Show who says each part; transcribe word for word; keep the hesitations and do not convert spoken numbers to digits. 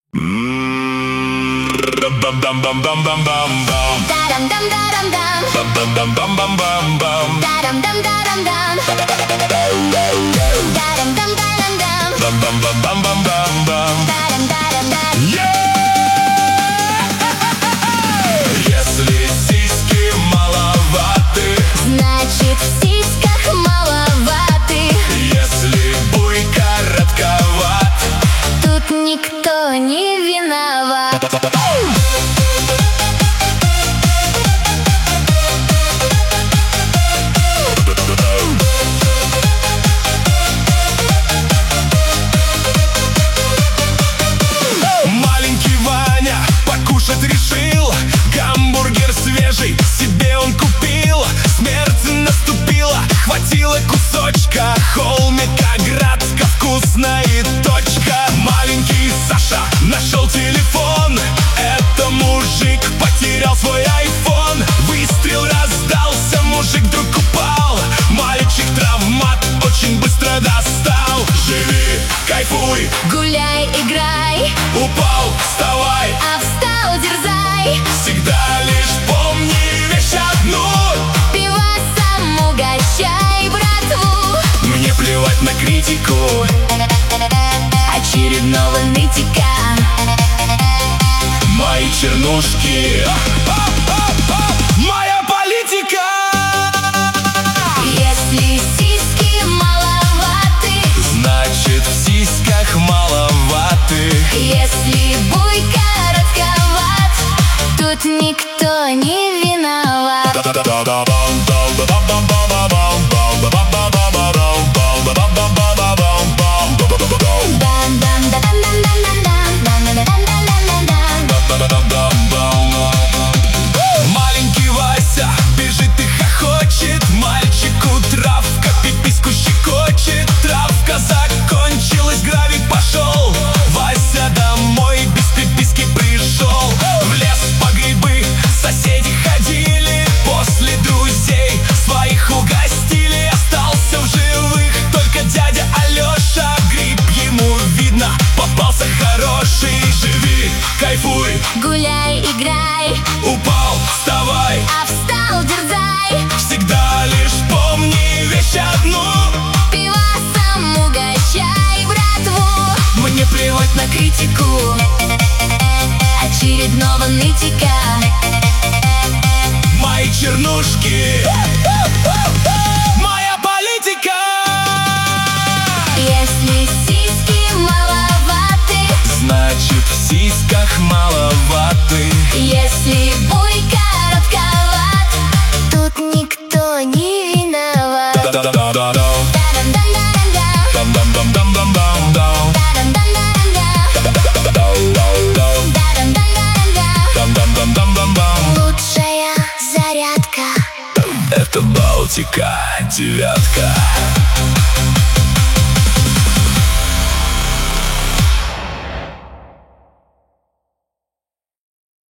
Speaker 1: Если сиськи маловаты,
Speaker 2: значит в сиськах маловаты.
Speaker 1: если буй коротковат,
Speaker 2: Тут никто не виноват.
Speaker 1: маленький Ваня покушать решил. Гамбургер свежий себе он купил. Смерть наступила, хватило кусочка холмика Градска, вкусно и точка. Маленький Саша нашел телефон. Это мужик потерял свой айфон. Выстрел раздался, мужик вдруг упал. Мальчик травмат очень быстро достал. Живи, кайфуй,
Speaker 2: Гуляй, играй,
Speaker 1: упал, вставай,
Speaker 2: а встал, дерзай.
Speaker 1: всегда лишь помни вещь одну.
Speaker 2: Пивасом угощай братву.
Speaker 1: Мне плевать на критику
Speaker 2: Очередного нытика.
Speaker 1: мои чернушки. Моя политика.
Speaker 2: Если сиськи маловаты,
Speaker 1: Значит в сиськах маловаты.
Speaker 2: если буй коротковат, тут никто не виноват.
Speaker 1: Маленький Вася бежит и хохочет. Мальчику травка пипиську щекочет. Травка закончилась, гравик пошел. Вася домой без пиписки пришел. В лес по грибы соседи ходили. После друзей своих угостили. Остался в живых только дядя Алеша. Гриб ему видно, попался хороший. Живи, кайфуй,
Speaker 2: Гуляй, играй,
Speaker 1: упал, вставай,
Speaker 2: а встал, дерзай.
Speaker 1: всегда лишь помни вещь одну.
Speaker 2: Пивасом угощай братву.
Speaker 1: Мне плевать на критику
Speaker 2: Очередного нытика.
Speaker 1: мои чернушки. Моя политика.
Speaker 2: Если сиськи маловаты,
Speaker 1: Значит в сиськах маловаты.
Speaker 2: если буй коротковат, тут никто не виноват.
Speaker 1: Да-да-да-да-да.
Speaker 2: Та-дам-дам-дам-дам.
Speaker 1: Дам-дам-дам-дам-дам-дам.
Speaker 2: Та-дам-дам-дам-дам.
Speaker 1: Дам-дам-дам-дам-дам. Дам-дам-дам-дам-дам.
Speaker 2: Лучшая зарядка.
Speaker 1: Это Балтика, девятка.